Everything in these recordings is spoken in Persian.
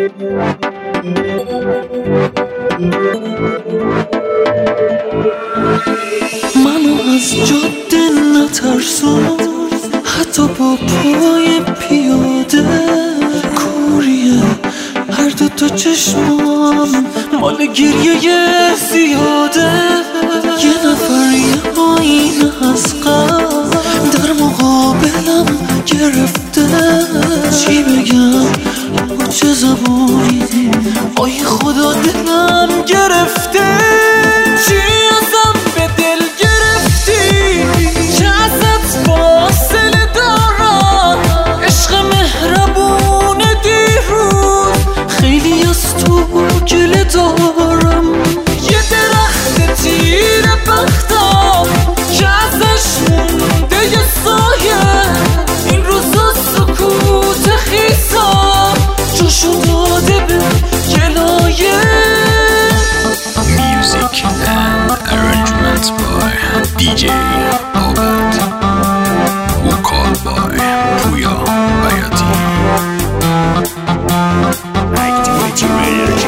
منو از جاده نترسون، حتی با پای پیاده. کوریه هر دو تا چشمام، مال گریه زیاده. یه نفر یه آینه از قبل در مقابلم گرفته. چی بگم با چه زبونی، آی خدا دلم گرفته. چی ازم به دل گرفتی، چه ازت فاصله دارم. عشق مهربون دیروز، خیلی از تو گله دارم. یه درخت تیر بختم که ازش مونده یه سایه. این روزا سکوت خیسم جاشو داده به گلایه. Music and arrangements by DJ Albert, vocal by Puya Bayati. Activate your energy.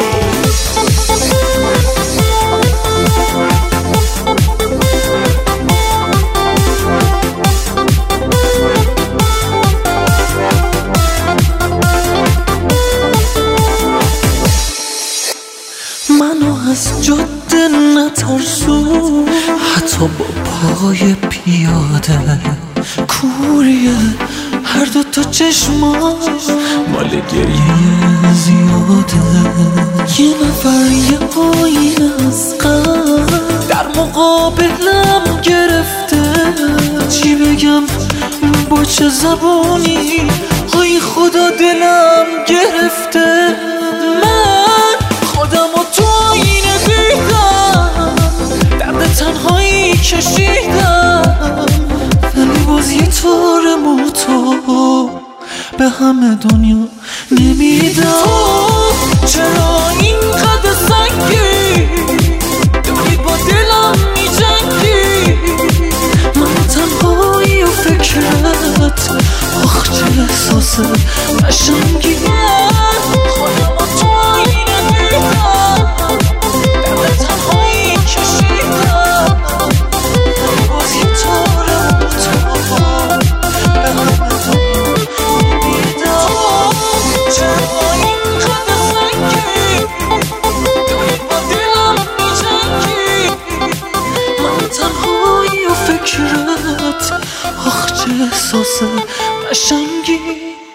منو از جاده نترسون، حتی با پای پیاده. کوریه هر دو تا چشمام، مال گریه زیاده. یه نفر یه آینه از قبل در مقابلم گرفته. چی بگم با چه زبونی، آی خدا دلم گرفته. من خودم و تو آینه دیدم، درد تنهایی کشیدم. ولی باز یه تار موتو به همه دنیا نمیدم. چرا اینقدر سنگی داری با دلم میجنگی؟ من تنهایی و فکرت، آخ چه احساس قشنگی. خودم و تو آینه دیدم، درد تنهایی کشیدم. باز یه تار موتو به همه دنیا نمیدم. چرا اینقدر سنگی داری با دلم میجنگی؟ من تنهایی و فکرت، آخ چه احساس قشنگی.